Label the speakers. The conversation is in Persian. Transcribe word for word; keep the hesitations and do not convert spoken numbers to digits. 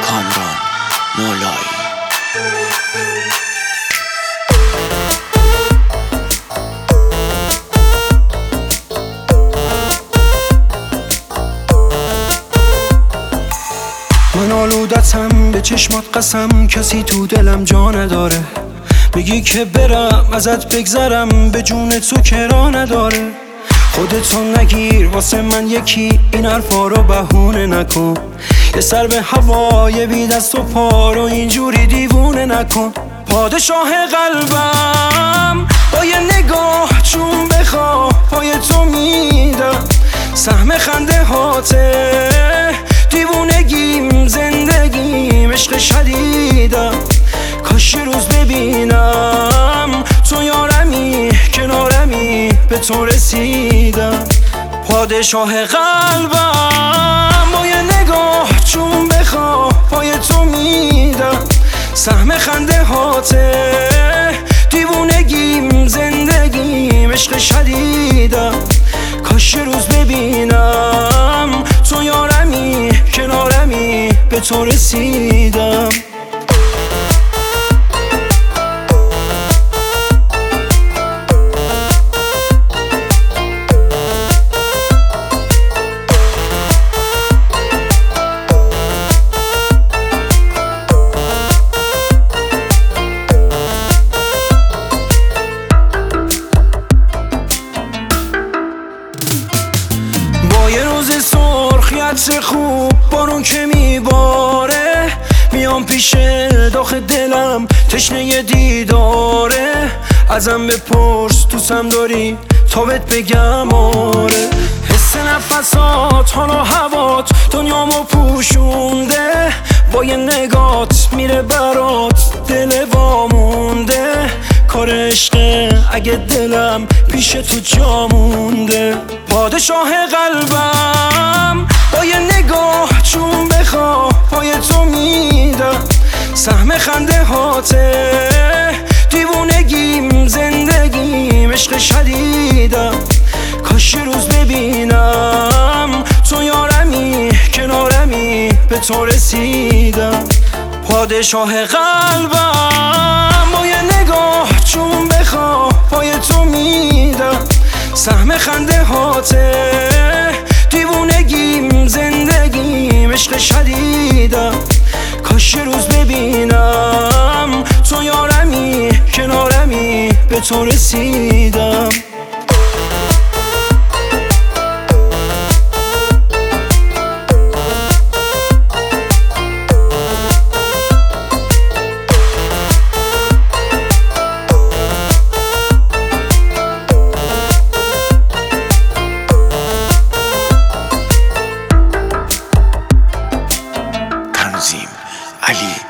Speaker 1: کامران نولایی.
Speaker 2: من آلودتم به چشمات قسم، کسی تو دلم جا نداره. میگی که برم ازت بگذرم، به جون تو کرا نداره. خودتو نگیر واسه من یکی، این حرفا رو بهونه نکن. یه سر به هوای بی دست و پا رو اینجوری دیوونه نکن. پادشاه قلبم با یه نگاه چون بخواه پای تو میدم. سهم خنده هاته دیوونگیم، زندگیم عشق شدیدم. کاش یه روز ببینم تو یارمی کنارمی، به تو رسیدم. پادشاه قلبم با یه نگاه چون بخواه پای تو میدم. سهم خنده هاته دیوونگیم، زندگیم عشق شدیدم. کاش یه روز ببینم تو یارمی کنارمی، به تو رسیدم. یه روز سرخیت خوب بارون که میباره، میام پیش داخ دلم تشنه ی دیداره. ازم بپرس دوستم داری تا بهت بگم آره. حس نفسات حالا هوات دنیامو پوشونده، با یه نگات میره برات دل وامونده. کار عشقه اگه دلم پیش تو جا مونده. پادشاه قلبم با یه نگاه چون بخواه پای تو میدم. سهم خنده هاته دیوونگیم، زندگیم عشق شدیدم. کاش یه روز ببینم تو یارمی کنارمی، به تو رسیدم. پادشاه قلبم با یه نگاه چون بخواه پای تو میدم. سهم خنده هاته دیوونگیم، زندگیم عشق شدیدم. کاش یه روز ببینم تو یارمی کنارمی، به تو رسیدم.
Speaker 1: تنظیم علی